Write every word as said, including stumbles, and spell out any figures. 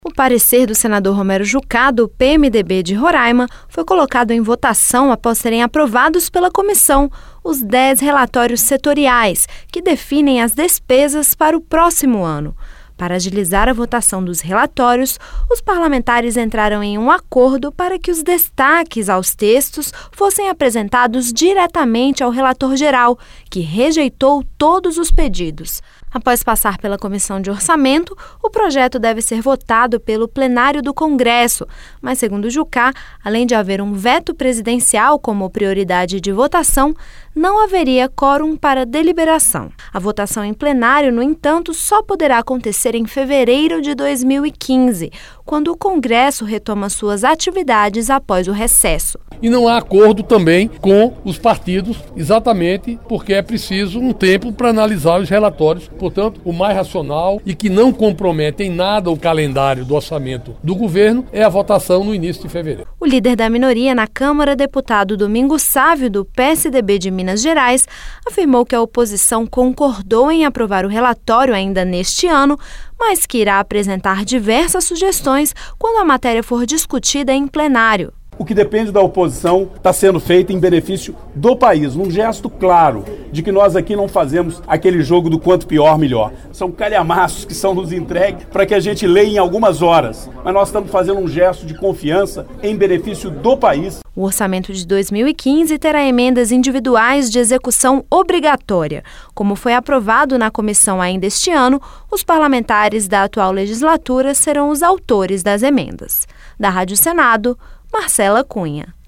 O parecer do senador Romero Jucá, do P M D B de Roraima, foi colocado em votação após serem aprovados pela comissão os dez relatórios setoriais, que definem as despesas para o próximo ano. Para agilizar a votação dos relatórios, os parlamentares entraram em um acordo para que os destaques aos textos fossem apresentados diretamente ao relator geral, que rejeitou todos os pedidos. Após passar pela Comissão de Orçamento, o projeto deve ser votado pelo plenário do Congresso, mas, segundo Jucá, além de haver um veto presidencial como prioridade de votação, não haveria quórum para deliberação. A votação em plenário, no entanto, só poderá acontecer em fevereiro de dois mil e quinze, quando o Congresso retoma suas atividades após o recesso. E não há acordo também com os partidos, exatamente porque é preciso um tempo para analisar os relatórios. Portanto, o mais racional e que não compromete em nada o calendário do orçamento do governo é a votação no início de fevereiro. O líder da minoria na Câmara, deputado Domingos Sávio, do P S D B de Minas Gerais, afirmou que a oposição concordou em aprovar o relatório ainda neste ano, mas que irá apresentar diversas sugestões quando a matéria for discutida em plenário. O que depende da oposição está sendo feito em benefício do país, num gesto claro de que nós aqui não fazemos aquele jogo do quanto pior, melhor. São calhamaços que são nos entregues para que a gente leia em algumas horas, mas nós estamos fazendo um gesto de confiança em benefício do país. O orçamento de dois mil e quinze terá emendas individuais de execução obrigatória. Como foi aprovado na comissão ainda este ano, os parlamentares da atual legislatura serão os autores das emendas. Da Rádio Senado, Marcela Cunha.